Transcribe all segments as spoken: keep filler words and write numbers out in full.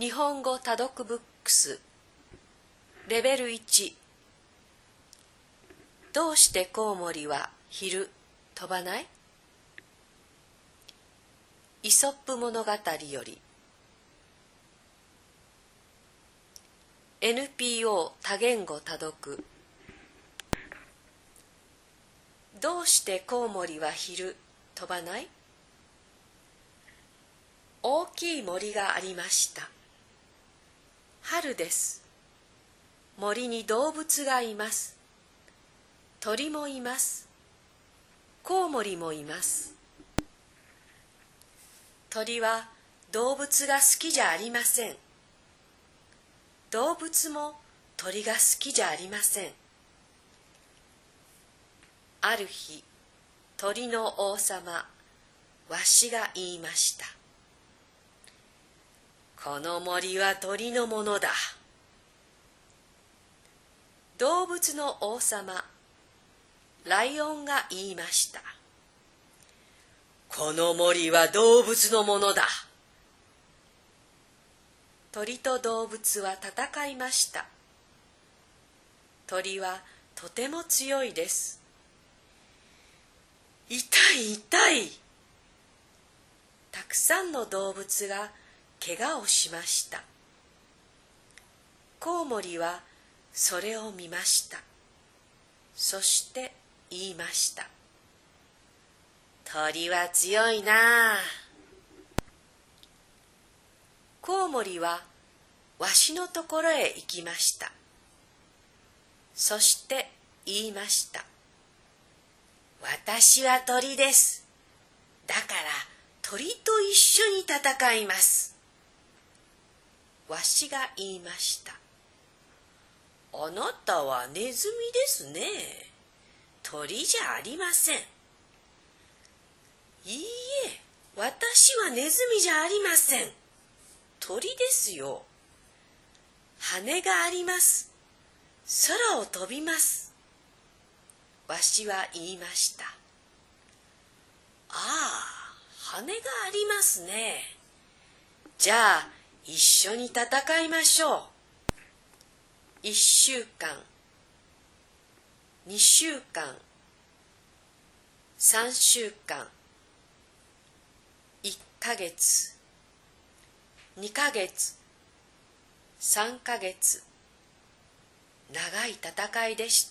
日本語多読ブックスレベルいち。どうしてコウモリは昼飛ばない？イソップ物語より。 エヌピーオー 多言語多読。どうしてコウモリは昼飛ばない？大きい森がありました。春です。森に動物がいます。鳥もいます。コウモリもいます。鳥は動物が好きじゃありません。動物も鳥が好きじゃありません。ある日、鳥の王様、わしが言いました。この森は鳥のものだ。動物の王様、ライオンが言いました。この森は動物のものだ。鳥と動物は戦いました。鳥はとても強いです。痛い痛い。たくさんの動物が怪我をしました。コウモリはそれを見ました。そして言いました。鳥は強いなあ。コウモリはわしのところへ行きました。そして言いました。私は鳥です。だから鳥と一緒に戦います。わしが言いました。あなたはネズミですね。鳥じゃありません。いいえ、私はネズミじゃありません。鳥ですよ。羽があります。空を飛びます。わしは言いました。ああ、羽がありますね。じゃあ、一緒に戦いましょう。一週間、二週間、三週間、一ヶ月、二ヶ月、三ヶ月。長い戦いでした。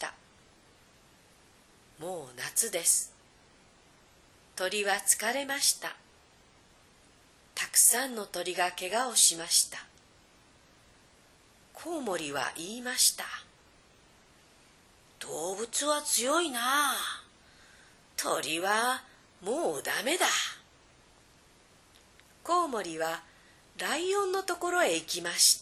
もう夏です。鳥は疲れました。たくさんの鳥が怪我をしました。コウモリは言いました。動物は強いなあ。鳥はもうダメだ。コウモリはライオンのところへ行きました。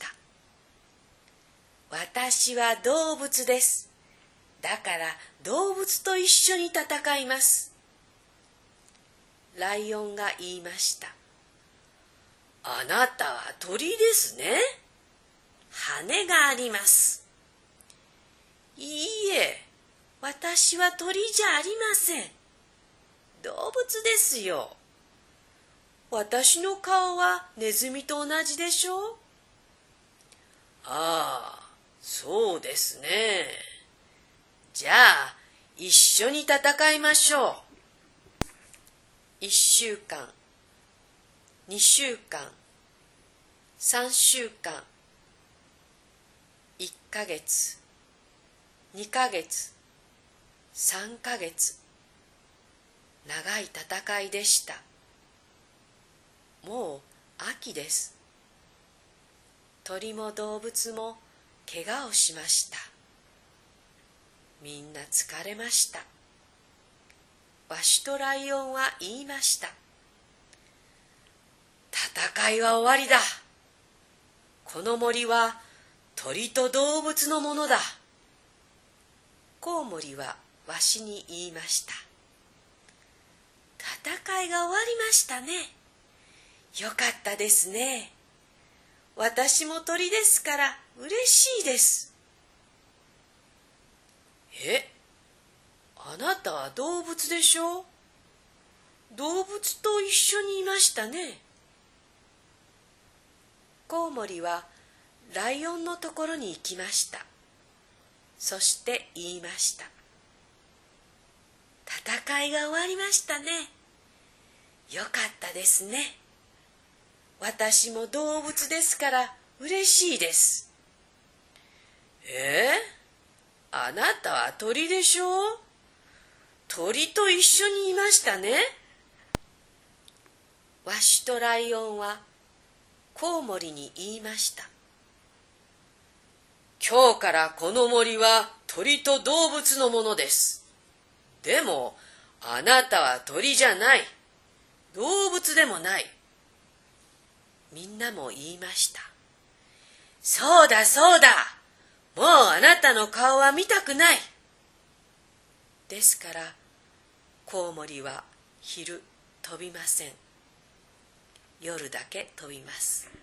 私は動物です。だから動物と一緒に戦います。ライオンが言いました。あなたは鳥ですね。羽があります。いいえ、私は鳥じゃありません。動物ですよ。私の顔はネズミと同じでしょう？ああ、そうですね。じゃあ、一緒に戦いましょう。一週間、二週間、三週間、一ヶ月、二ヶ月、三ヶ月。長い戦いでした。もう秋です。鳥も動物も怪我をしました。みんな疲れました。わしとライオンは言いました。戦いは終わりだ。この森は鳥と動物のものだ。コウモリはわしに言いました。戦いが終わりましたね。よかったですね。私も鳥ですから嬉しいです。え、あなたは動物でしょう？動物と一緒にいましたね。 コウモリはライオンのところに行きました。そして言いました。戦いが終わりましたね。よかったですね。私も動物ですから嬉しいです。えー、あなたは鳥でしょう？鳥と一緒にいましたね。ワシとライオンはコウモリに言いました。今日からこの森は鳥と動物のものです。でもあなたは鳥じゃない。動物でもない。みんなも言いました。そうだそうだ。もうあなたの顔は見たくない。ですからコウモリは昼飛びません。夜だけ飛びます。